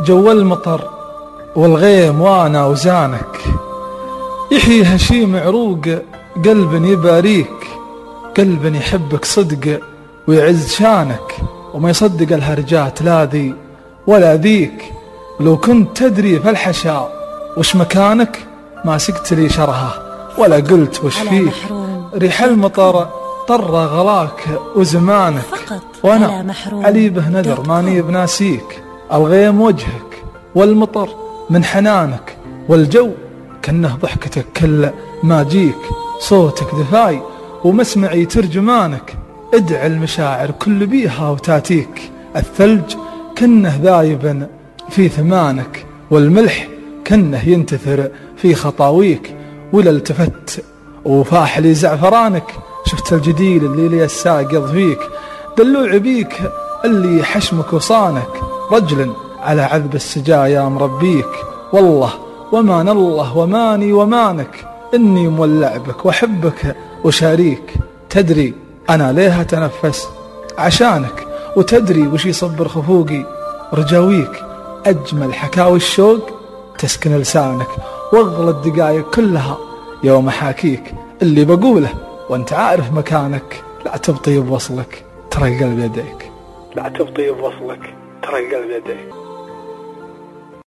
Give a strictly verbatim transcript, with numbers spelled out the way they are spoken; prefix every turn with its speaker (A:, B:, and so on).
A: جو المطر والغيم وانا وزانك، يحيي هشيم عروق قلب يباريك، قلب يحبك صدق ويعز شانك، وما يصدق الهرجات لا ذي ولا ذيك. لو كنت تدري فالحشا وش مكانك ما سكت لي شرها ولا قلت وش فيك. ريح المطر طر غلاك وزمانك، وانا علي به نذر ماني بناسيك. الغيم وجهك والمطر من حنانك، والجو كأنه ضحكتك كل ما جيك. صوتك دفاي ومسمعي ترجمانك، ادعي المشاعر كل بيها وتاتيك. الثلج كأنه ذايبا في ثمانك، والملح كأنه ينتثر في خطاويك. ولا التفت وفاح لي زعفرانك، شفت الجديل اللي لي الساق يضفيك. دلوع بيك اللي حشمك وصانك، رجل على عذب السجايا مربيك. والله ومان الله وماني ومانك، إني مولع بك وأحبك وشاريك. تدري أنا ليه أتنفس عشانك، وتدري وش يصبر خفوقي رجاويك. أجمل حكاوي الشوق تسكن لسانك، واغلى الدقايق كلها يوم أحاكيك. اللي بقوله وانت عارف مكانك، لا تبطي بوصلك ترى القلب يديك، لا تبطي بوصلك ترى القلب يديك.